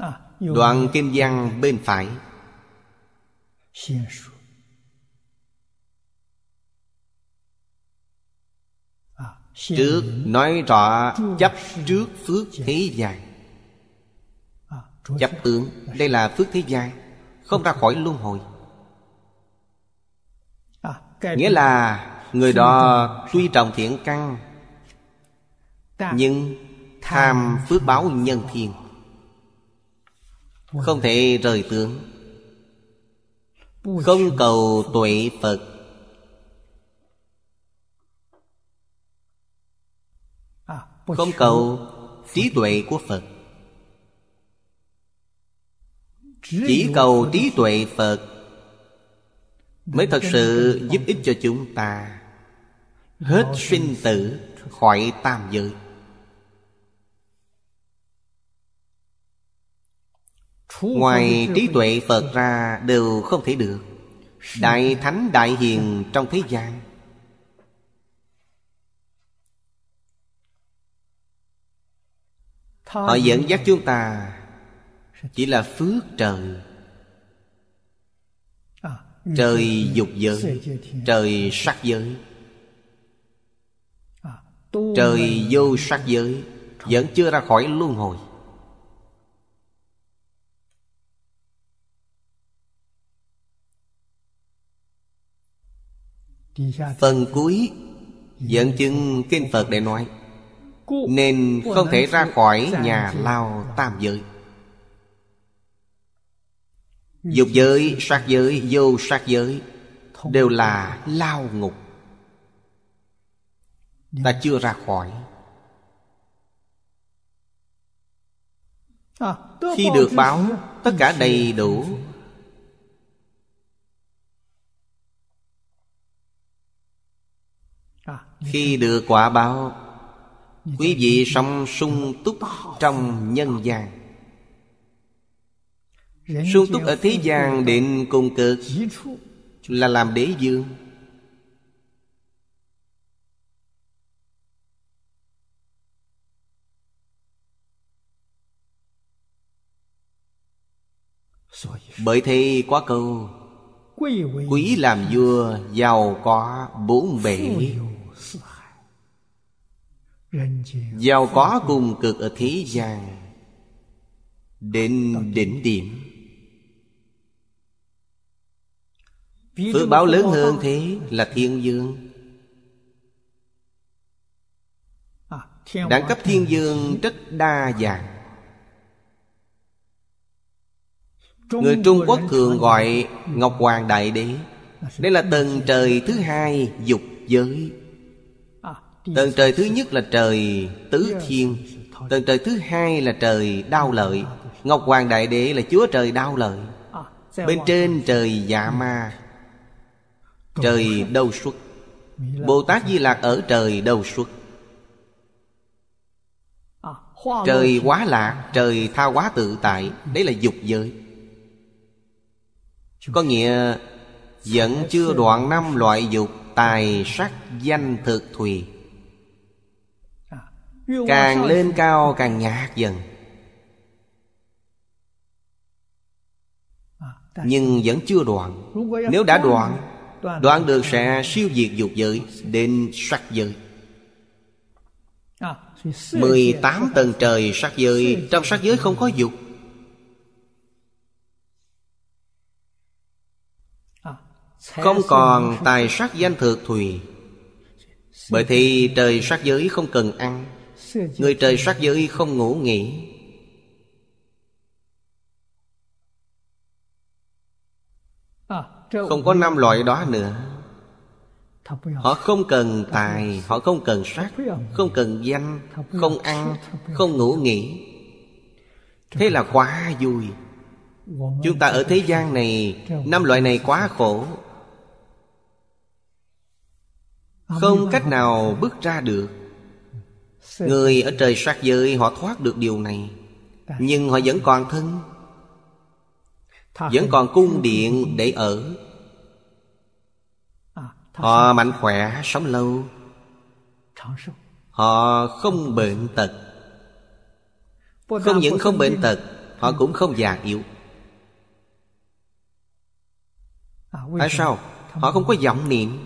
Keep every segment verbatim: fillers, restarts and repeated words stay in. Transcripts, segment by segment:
Đoạn kinh văn bên phải. Trước nói rõ chấp trước phước thế gian. Chấp tướng, đây là phước thế gian, không ra khỏi luân hồi. Nghĩa là người đó tuy trồng thiện căn, nhưng tham phước báo nhân thiên, không thể rời tướng. Không cầu tuệ Phật, không cầu trí tuệ của Phật. Chỉ cầu trí tuệ Phật mới thật sự giúp ích cho chúng ta hết sinh tử, khỏi tam giới. Ngoài trí tuệ Phật ra đều không thể được. Đại thánh đại hiền trong thế gian, họ dẫn dắt chúng ta chỉ là phước trời. Trời dục giới, trời sắc giới, trời vô sắc giới, vẫn chưa ra khỏi luân hồi. Phần cuối dẫn chứng kinh Phật để nói, nên không thể ra khỏi nhà lao tam giới. Dục giới, sắc giới, vô sắc giới đều là lao ngục. Ta chưa ra khỏi. Khi được báo tất cả đầy đủ, khi được quả báo, quý vị sống sung túc trong nhân gian. Sung túc ở thế gian định cùng cực là làm đế vương. Bởi thế có câu quý làm vua, giàu có bốn bể. Giàu có cùng cực ở thế gian đến đỉnh điểm. Phước báo lớn hơn thế là thiên vương. Đẳng cấp thiên vương rất đa dạng. Người Trung Quốc thường gọi Ngọc Hoàng Đại Đế. Đây là tầng trời thứ hai dục giới. Tầng trời thứ nhất là trời Tứ Thiên. Tầng trời thứ hai là trời Đao Lợi. Ngọc Hoàng Đại Đế là Chúa trời Đao Lợi. Bên trên trời Dạ Ma, trời Đâu Xuất. Bồ Tát Di Lạc ở trời Đâu Xuất. Trời Hóa Lạc, trời Tha Hóa Tự Tại. Đấy là dục giới. Có nghĩa vẫn chưa đoạn năm loại dục: tài, sắc, danh, thực, thùy. Càng lên cao càng nhạt dần, nhưng vẫn chưa đoạn. Nếu đã đoạn, đoạn được sẽ siêu diệt dục giới đến sắc giới. Mười tám tầng trời sắc giới. Trong sắc giới không có dục. Không còn tài, sắc, danh, thực, thùy. Bởi thì trời sắc giới không cần ăn. Người trời sắc giới không ngủ nghỉ. Không có năm loại đó nữa. Họ không cần tài, họ không cần sắc, không cần danh, không ăn, không ngủ nghỉ. Thế là quá vui. Chúng ta ở thế gian này, năm loại này quá khổ, không cách nào bước ra được. Người ở trời sắc giới họ thoát được điều này, nhưng họ vẫn còn thân, vẫn còn cung điện để ở. Họ mạnh khỏe, sống lâu. Họ không bệnh tật. Không những không bệnh tật, họ cũng không già yếu. Tại sao? Họ không có vọng niệm.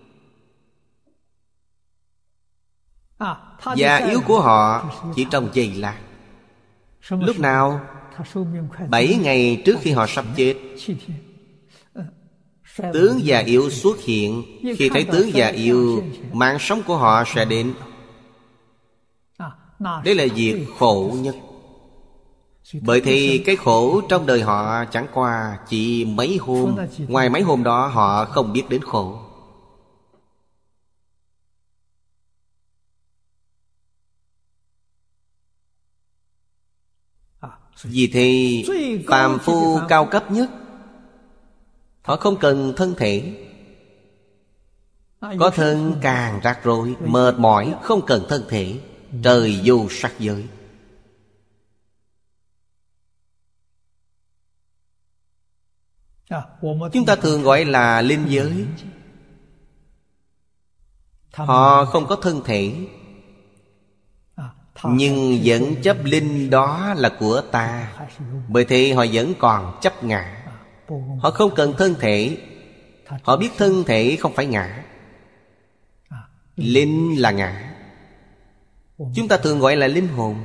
Già yếu của họ chỉ trong giây lát. Lúc nào? Bảy ngày trước khi họ sắp chết, tướng già yếu xuất hiện. Khi thấy tướng già yếu, mạng sống của họ sẽ đến. Đây là việc khổ nhất. Bởi thì cái khổ trong đời họ chẳng qua chỉ mấy hôm. Ngoài mấy hôm đó họ không biết đến khổ. Vì thế phàm phu cao cấp nhất, họ không cần thân thể. Có thân càng rắc rối, mệt mỏi, không cần thân thể. Trời vô sắc giới. Chúng ta thường gọi là linh giới. Họ không có thân thể, nhưng vẫn chấp linh đó là của ta. Bởi thế họ vẫn còn chấp ngã. Họ không cần thân thể. Họ biết thân thể không phải ngã. Linh là ngã. Chúng ta thường gọi là linh hồn.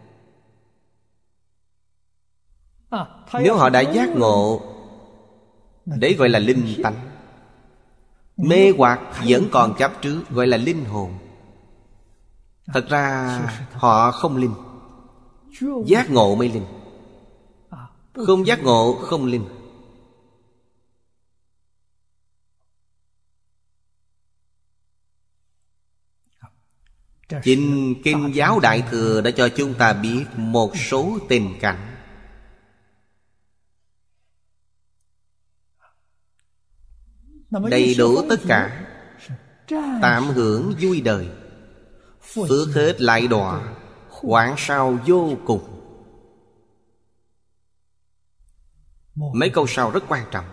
Nếu họ đã giác ngộ, đấy gọi là linh tánh. Mê hoặc vẫn còn chấp trước, gọi là linh hồn. Thật ra họ không linh. Giác ngộ mới linh. Không giác ngộ không linh. Chính Kinh Giáo Đại Thừa đã cho chúng ta biết một số tình cảnh. Đầy đủ tất cả. Tạm hưởng vui đời, phước hết lại đọa, hoảng sao vô cùng. Mấy câu sau rất quan trọng.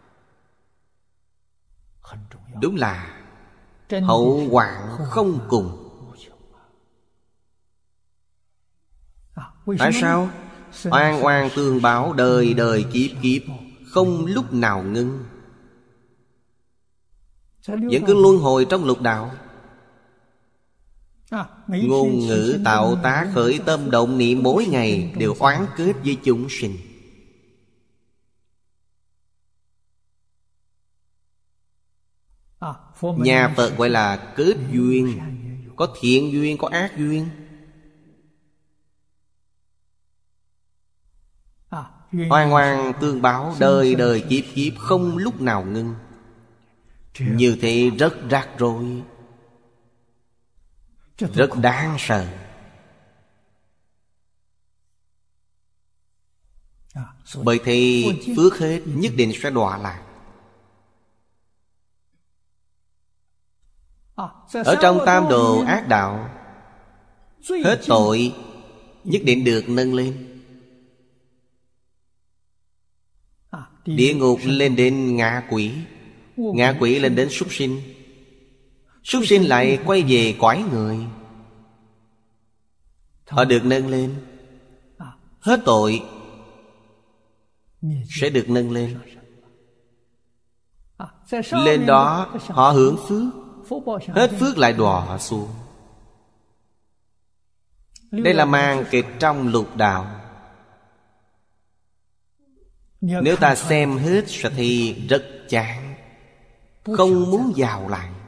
Đúng là hậu hoạn không cùng. Tại sao? Oan oan tương báo, đời đời kiếp kiếp, không lúc nào ngưng. Vẫn cứ luân hồi trong lục đạo. Ngôn ngữ tạo tác khởi tâm động niệm mỗi ngày đều oán kết với chúng sinh. Nhà Phật gọi là kết duyên. Có thiện duyên, có ác duyên. Oan oan tương báo, đời đời kiếp kiếp, không lúc nào ngưng. Như thế rất rắc rối, rất đáng sợ. Bởi thì phước hết nhất định sẽ đọa lạc. Ở trong tam đồ ác đạo, hết tội nhất định được nâng lên. Địa ngục lên đến ngạ quỷ, ngạ quỷ lên đến súc sinh, súc sinh lại quay về cõi người. Họ được nâng lên. Hết tội sẽ được nâng lên. Lên đó họ hưởng phước. Hết phước lại đọa xuống. Đây là màn kịch trong lục đạo. Nếu ta xem hết sẽ thì rất chán, không muốn vào lại.